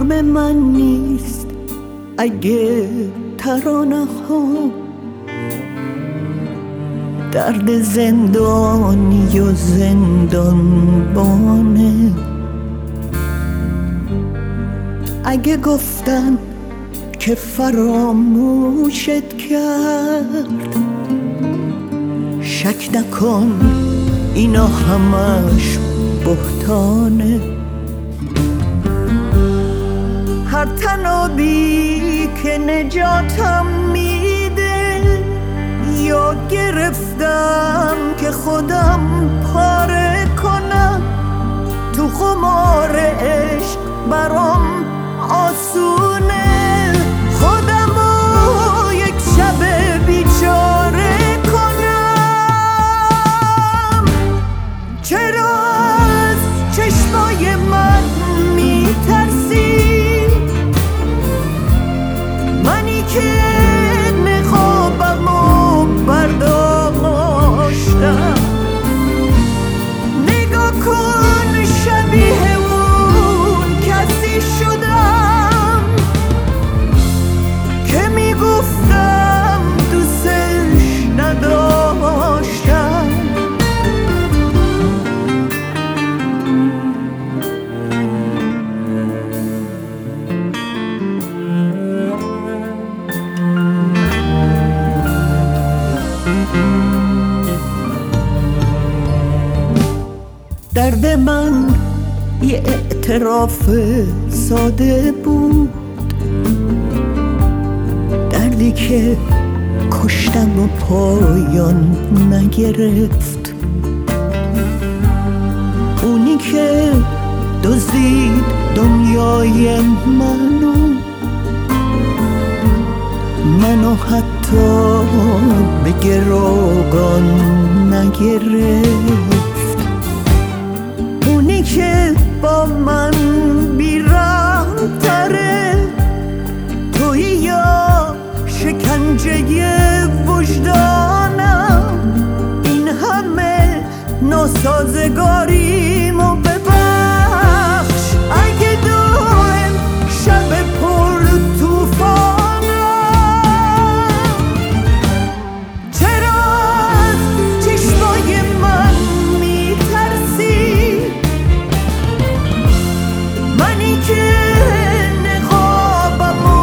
کام من نیست اگه ترانه ها درد زندانی و زندانبانه. اگه گفتن که فراموشت کرد، شک نکن اینا همش بهتانه. هر تنابی که نجاتم میده یا گرفتم که خودم پاره کنم، تو خمار عشق برام آسونه خودمو یک شب بیچاره کنم. چرا از چشمای من میترسی؟ منی که نقابمو برداشتم. نگاه کن شبیه اون کسی شدم که میگفتم دوستش نداشتم. درد من یه اعتراف ساده بود، دردی که کشتم و پایان نگرفت. اونی که دزدید دنیای منو حتی به گروگان نگرفت. اونی که با من بی‌رحم تره، تویی یا شکنجه وجدانم. این همه ناسازگاریمو ببخش اگه دائم شب پر طوفانم. چرا از چشمای من میترسی؟ منی که نقابمو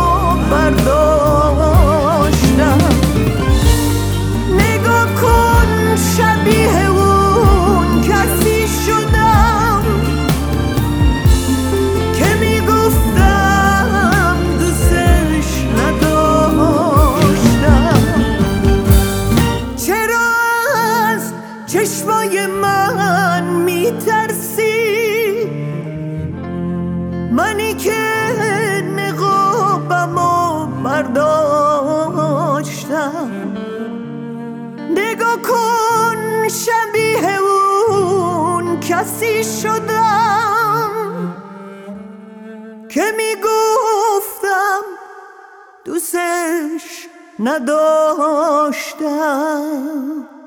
برداشتم. نگاه کن شبیه اون کسی شدم که میگفتم دوستش نداشتم. چرا از چشمای من میترسی؟ منی که نقابمو برداشتم. نگاه کن شبیه اون کسی شدم که میگفتم دوستش نداشتم.